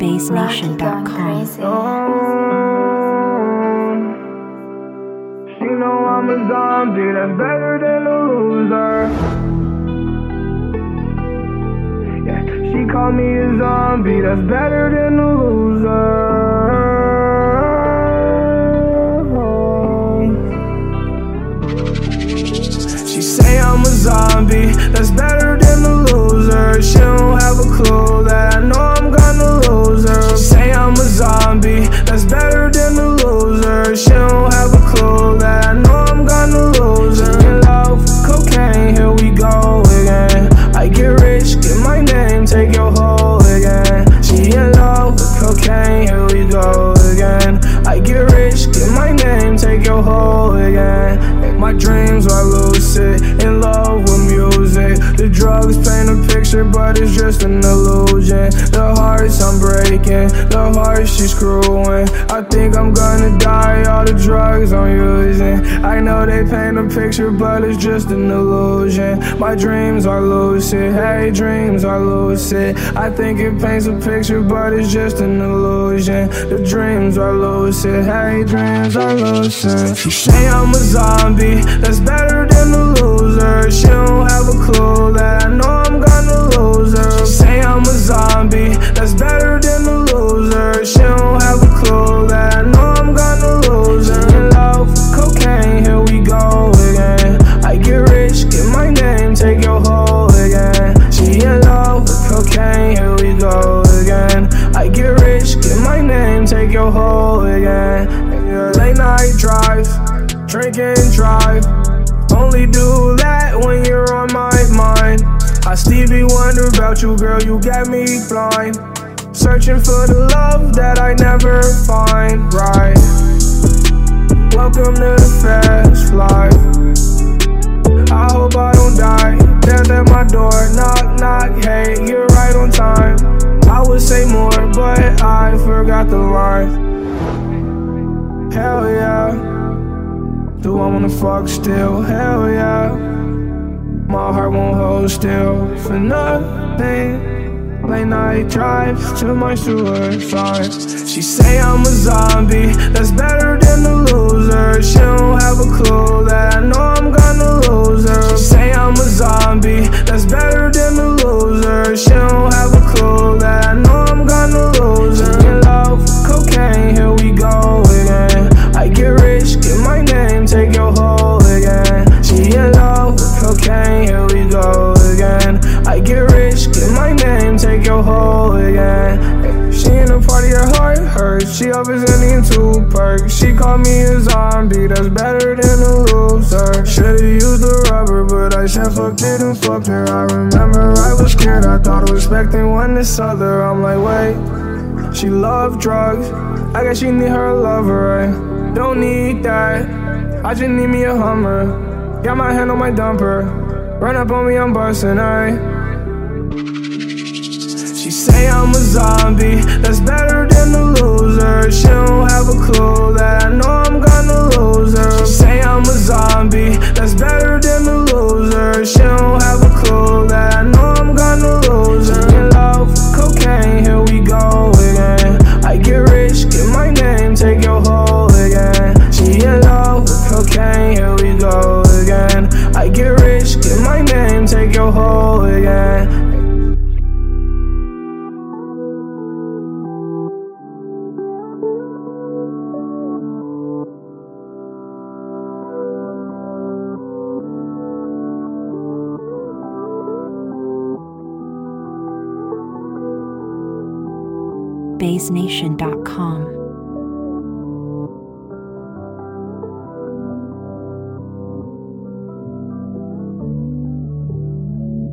BassNation.com. She know I'm a zombie, that's better than a loser. Yeah, she call me a zombie, that's better than a loser. She say I'm a zombie, that's better than a loser. She don't have a clue that I know I'm gonna lose her. She say I'm a zombie, that's better than a loser. She don't have a clue that I know I'm gonna lose her. In love with cocaine, here we go again. I get rich, get my name, take your hoe again. She in love with cocaine, here we go again. I get rich, get my name, take your hoe again. Make my dreams are lucid, in love with music. The drugs paint a picture, but it's just an illusion. The hearts I'm breaking, the heart she's screwing. I think I'm gonna die, all the drugs I'm using. I know they paint a picture, but it's just an illusion. My dreams are lucid, hey, dreams are lucid. I think it paints a picture, but it's just an illusion. The dreams are lucid, hey, dreams are lucid. She say I'm a zombie, that's better than a loser. She don't have a clue that I know I'm gonna lose her. She say I'm a zombie, that's better than a loser. She don't have a clue that I know I'm gonna lose her. In love with cocaine, here we go again. I get rich, get my name, take your hoe again. She in love with cocaine, here we go again. I get rich, get my name, take your hoe again. Late night drive, drink and drive. Only do that when you're on my mind. I Stevie Wonder about you, girl, you got me blind. Searching for the love that I never find, right? Welcome to the fast life. I hope I don't die. Death at my door, knock, knock, hey, you're right on time. I would say more, but I forgot the line. Hell yeah. Do I wanna fuck still? Hell yeah. My heart won't hold still for nothing. Late night drives to my suicide. She say I'm a zombie, that's better than a loser. She don't have a clue that I know I'm gonna lose her. She say I'm a zombie, that's better than a loser. She don't have a clue that I know I'm gonna lose her. In love with cocaine, here we go again. I get rich, get my name, take your hoe again. She in love with cocaine, here we go again. I get rich, get my name, take your hoe again. She in a party, her heart hurts. She representing 2 perks. She called me a zombie, that's better than a loser. Should've used the rubber, but I said fuck it and fucked her. I remember I was scared, I thought I was expecting one this other. I'm like, wait, she loved drugs, I guess she need her lover, right? Don't need that, I just need me a Hummer. Got my hand on my dumper, run up on me, I'm bustin', ayy. She say I'm a zombie, that's better than a loser. She don't have a clue that I know I'm gonna lose her. She say I'm a zombie, that's better than a loser. She don't have a clue that I know I'm gonna lose her. In love with cocaine, here we go again. I get rich, get my name, take your hoe again. She in love with cocaine, here we go again. I get rich, get my name, take your hoe again. BassNation.com.